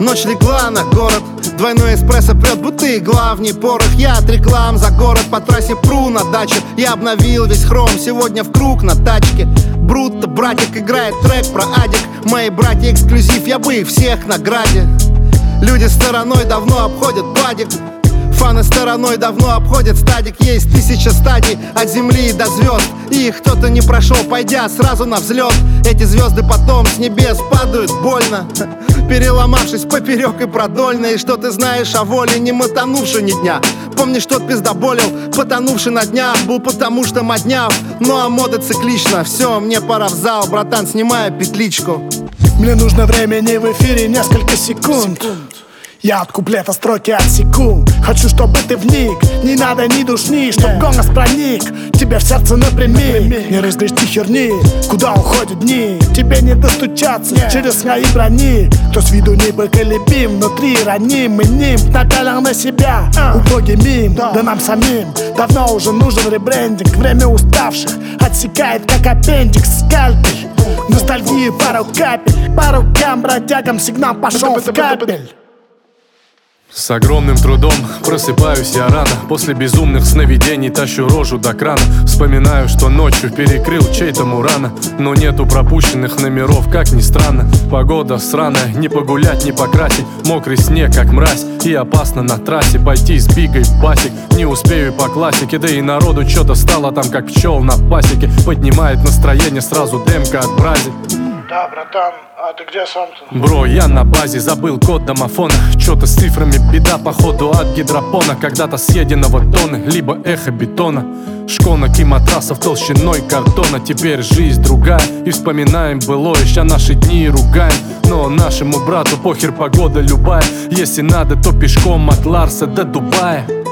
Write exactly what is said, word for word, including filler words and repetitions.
Ночь легла на город, двойной эспрессо прет, будто игла в ней порох. Я от реклам за город, по трассе пру на даче. Я обновил весь хром, сегодня в круг на тачке. Брутто, братик, играет трек про адик. Мои братья эксклюзив, я бы их всех награде. Люди стороной давно обходят падик. Фаны стороной давно обходят стадик. Есть тысяча стадий от земли до звезд, и их кто-то не прошел, пойдя сразу на взлет. Эти звезды потом с небес падают больно, переломавшись поперек и продольно. И что ты знаешь о воле, не мотанувши ни дня? Помнишь, тот пиздоболил, потонувший на днях, был потому что модняв. Ну а мода циклична. Все, мне пора в зал, братан, снимаю петличку. Мне нужно времени в эфире несколько секунд. Я от куплета строки отсеку. Хочу, чтобы ты вник, не надо ни душни, чтоб yeah. голос проник тебе в сердце напрямик. Не разгрести херни, куда уходят дни. Тебе не достучаться yeah. через свои брони. Кто с виду непоколебим, внутри раним. Мы ним напялим на себя uh. убогий мим, да. да нам самим давно уже нужен ребрендинг. Время уставших отсекает, как аппендикс, скальпель. Ностальгии пару капель, по рукам бродягам сигнал пошел в капель. С огромным трудом просыпаюсь я рано. После безумных сновидений тащу рожу до крана. Вспоминаю, что ночью перекрыл чей-то Мурана. Но нету пропущенных номеров, как ни странно. Погода сраная, не погулять, не покрасить. Мокрый снег, как мразь, и опасно на трассе пойти с бигой в басик. Не успею по классике, да и народу что-то стало там, как пчел на пасеке. Поднимает настроение сразу демка от брази. Да, братан, а ты где сам-то? Бро, я на базе, забыл код домофона. Чё-то с цифрами беда, походу от гидропона. Когда-то съеденного тонны, либо эхо бетона. Шконок и матрасов толщиной картона. Теперь жизнь другая, и вспоминаем былое. Ща наши дни ругаем, но нашему брату похер, погода любая. Если надо, то пешком от Ларса до Дубая.